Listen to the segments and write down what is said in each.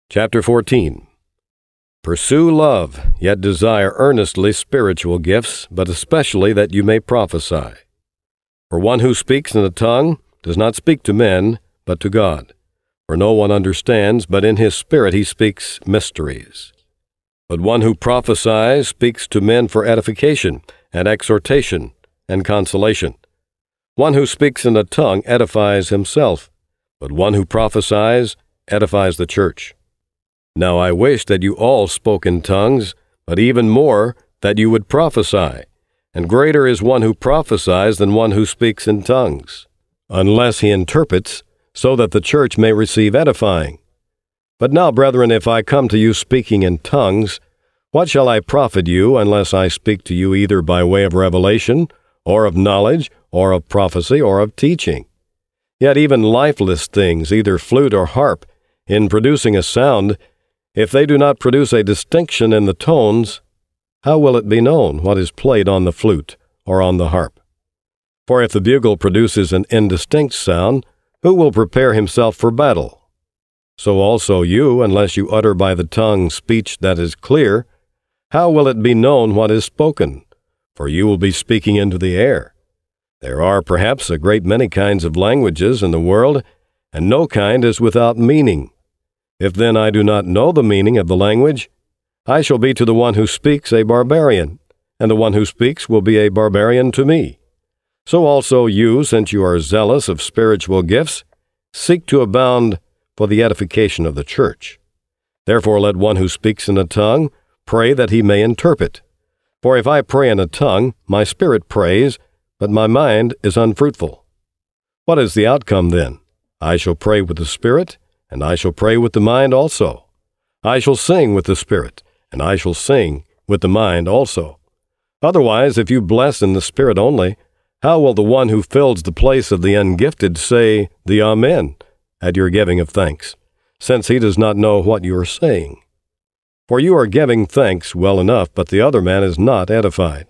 Chapter 14. Pursue love, yet desire earnestly spiritual gifts, but especially that you may prophesy. For one who speaks in a tongue does not speak to men, but to God. For no one understands, but in his spirit he speaks mysteries. But one who prophesies speaks to men for edification, and exhortation, and consolation. One who speaks in a tongue edifies himself, but one who prophesies edifies the church. Now I wish that you all spoke in tongues, but even more that you would prophesy. And greater is one who prophesies than one who speaks in tongues, unless he interprets, so that the church may receive edifying. But now, brethren, if I come to you speaking in tongues, what shall I profit you, unless I speak to you either by way of revelation, or of knowledge, or of prophecy, or of teaching? Yet even lifeless things, either flute or harp, in producing a sound, if they do not produce a distinction in the tones, how will it be known what is played on the flute or on the harp? For if the bugle produces an indistinct sound, who will prepare himself for battle? So also you, unless you utter by the tongue speech that is clear, how will it be known what is spoken? For you will be speaking into the air. There are perhaps a great many kinds of languages in the world, and no kind is without meaning. If then I do not know the meaning of the language, I shall be to the one who speaks a barbarian, and the one who speaks will be a barbarian to me. So also you, since you are zealous of spiritual gifts, seek to abound for the edification of the church. Therefore let one who speaks in a tongue pray that he may interpret. For if I pray in a tongue, my spirit prays, but my mind is unfruitful. What is the outcome then? I shall pray with the spirit, and I shall pray with the mind also. I shall sing with the spirit, and I shall sing with the mind also. Otherwise, if you bless in the spirit only, how will the one who fills the place of the ungifted say the Amen at your giving of thanks, since he does not know what you are saying? For you are giving thanks well enough, but the other man is not edified.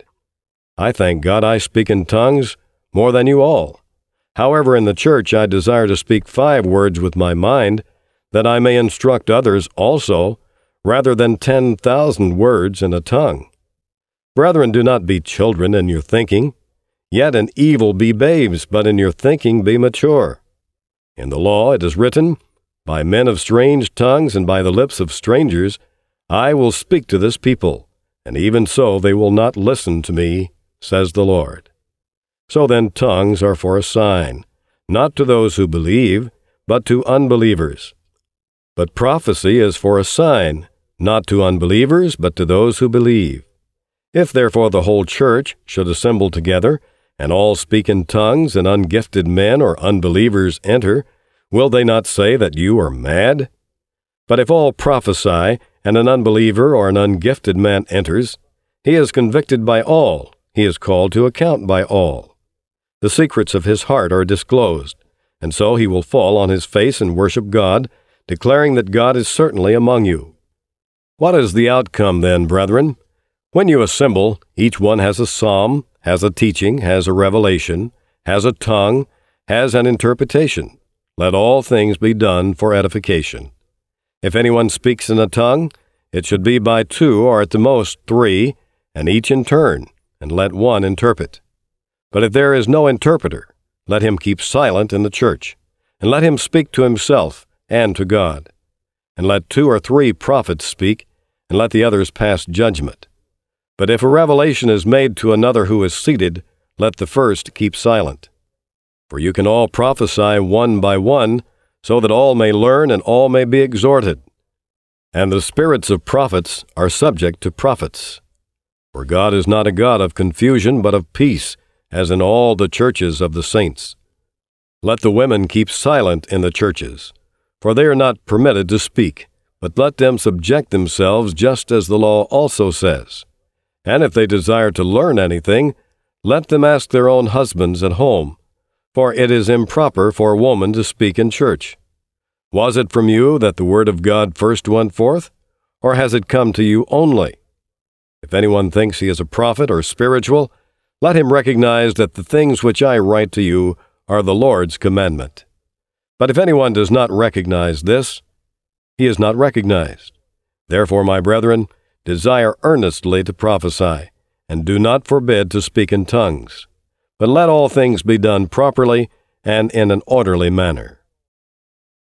I thank God I speak in tongues more than you all. However, in the church I desire to speak 5 words with my mind, that I may instruct others also, rather than 10,000 words in a tongue. Brethren, do not be children in your thinking, yet in evil be babes, but in your thinking be mature. In the law it is written, By men of strange tongues and by the lips of strangers I will speak to this people, and even so they will not listen to me, says the Lord. So then tongues are for a sign, not to those who believe, but to unbelievers. But prophecy is for a sign, not to unbelievers, but to those who believe. If therefore the whole church should assemble together, and all speak in tongues, and ungifted men or unbelievers enter, will they not say that you are mad? But if all prophesy, and an unbeliever or an ungifted man enters, he is convicted by all, he is called to account by all. The secrets of his heart are disclosed, and so he will fall on his face and worship God, declaring that God is certainly among you. What is the outcome then, brethren? When you assemble, each one has a psalm, has a teaching, has a revelation, has a tongue, has an interpretation. Let all things be done for edification. If anyone speaks in a tongue, it should be by 2 or at the most 3, and each in turn, and let one interpret. But if there is no interpreter, let him keep silent in the church, and let him speak to himself and to God. And let 2 or 3 prophets speak, and let the others pass judgment. But if a revelation is made to another who is seated, let the first keep silent. For you can all prophesy one by one, so that all may learn and all may be exhorted. And the spirits of prophets are subject to prophets. For God is not a God of confusion, but of peace, as in all the churches of the saints. Let the women keep silent in the churches, for they are not permitted to speak, but let them subject themselves just as the law also says. And if they desire to learn anything, let them ask their own husbands at home, for it is improper for a woman to speak in church. Was it from you that the word of God first went forth, or has it come to you only? If anyone thinks he is a prophet or spiritual, let him recognize that the things which I write to you are the Lord's commandment. But if anyone does not recognize this, he is not recognized. Therefore, my brethren, desire earnestly to prophesy, and do not forbid to speak in tongues. But let all things be done properly and in an orderly manner.